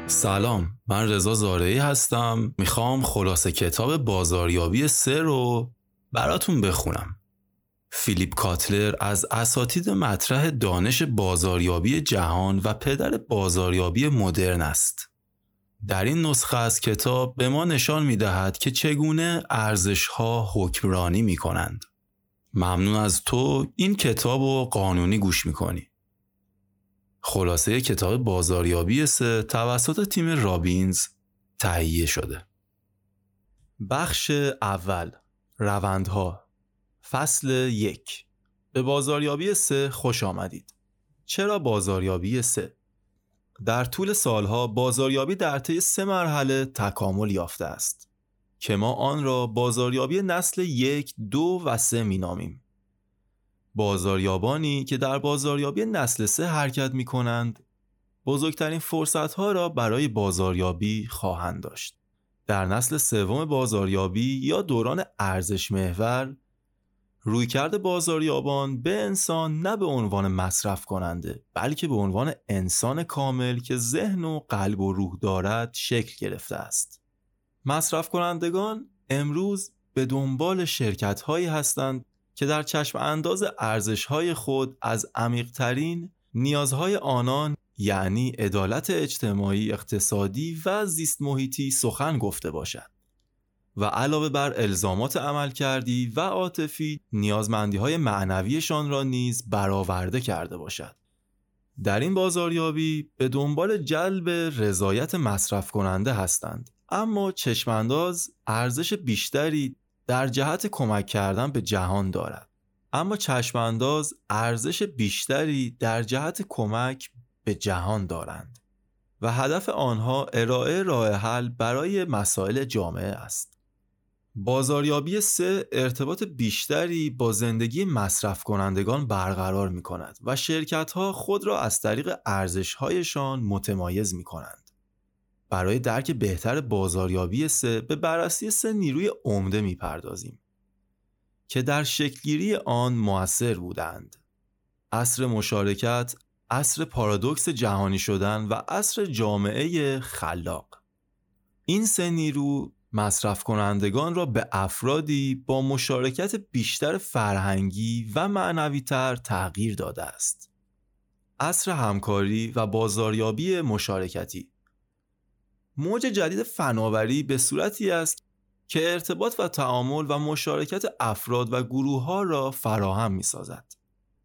سلام، من رضا زارعی هستم. میخوام خلاصه کتاب بازاریابی 3 رو براتون بخونم. فیلیپ کاتلر از اساتید مطرح دانش بازاریابی جهان و پدر بازاریابی مدرن است. در این نسخه از کتاب به ما نشان می‌دهد که چگونه ارزش‌ها حکمرانی می‌کنند. ممنون از تو این کتاب رو قانونی گوش می‌کنی. خلاصه کتاب بازاریابی 3 توسط تیم رابینز تهیه شده. بخش اول، روندها. فصل 1. به بازاریابی 3 خوش آمدید. چرا بازاریابی 3؟ در طول سالها بازاریابی در طی 3 مرحله تکامل یافته است که ما آن را بازاریابی نسل 1، 2 و 3 می نامیم. بازاریابانی که در بازاریابی نسل 3 حرکت می کنند بزرگترین فرصتها را برای بازاریابی خواهند داشت. در نسل 3 بازاریابی یا دوران ارزش محور، رویکرد بازاریابان به انسان نه به عنوان مصرف کننده بلکه به عنوان انسان کامل که ذهن و قلب و روح دارد شکل گرفته است. مصرف کنندگان امروز به دنبال شرکت‌هایی هستند که در چشم انداز ارزش‌های خود از عمیق‌ترین نیازهای آنان یعنی عدالت اجتماعی، اقتصادی و زیست محیطی سخن گفته باشد و علاوه بر الزامات عملکردی و عاطفی نیازمندی‌های معنویشان را نیز برآورده کرده باشد. در این بازاریابی به دنبال جلب رضایت مصرف کننده هستند، اما چشمانداز ارزش بیشتری در جهت کمک کردن به جهان دارد. به جهان دارند و هدف آنها ارائه راه حل برای مسائل جامعه است. بازاریابی 3 ارتباط بیشتری با زندگی مصرف کنندگان برقرار می کند و شرکت‌ها خود را از طریق ارزش‌هایشان متمایز می کنند. برای درک بهتر بازاریابی 3 به بررسی 3 نیروی عمده می پردازیم که در شکلگیری آن مؤثر بودند: عصر مشارکت، عصر پارادوکس جهانی شدن و عصر جامعه خلاق. این 3 نیرو مصرف کنندگان را به افرادی با مشارکت بیشتر فرهنگی و معنوی‌تر تغییر داده است. عصر همکاری و بازاریابی مشارکتی. موج جدید فناوری به صورتی است که ارتباط و تعامل و مشارکت افراد و گروه‌ها را فراهم می‌سازد.